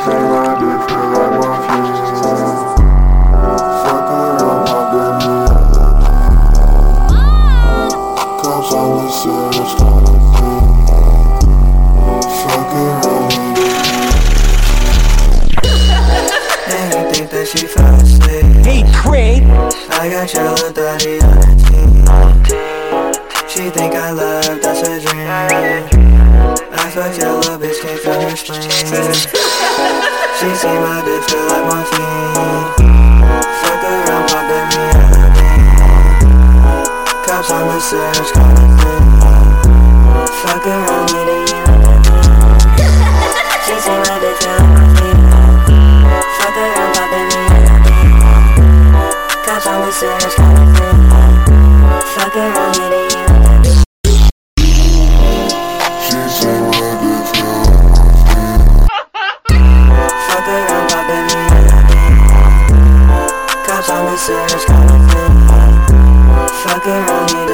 say my dick feel like morphine. Fuck around, pop that me up. Cops on the search, got a thing. Fuck around, and you think that she fell asleep. Hey, Craig! I got yellow 30 on her teeth. She think I love, that's a dream. I fucked yellow bitch, came from her spleen. She see my dick feel like morphine. Fuck around, pop that me up. Cops on the search, call it thing. Fuck around, meeting you. She see my dick feel like morphine. Fuck around, pop that me up. Cops on the search, call it thing. Fuck around, meeting you. she say my dick feel like morphine. Fuck around, pop that me up. Cops on the search, call it thing. Fuck around,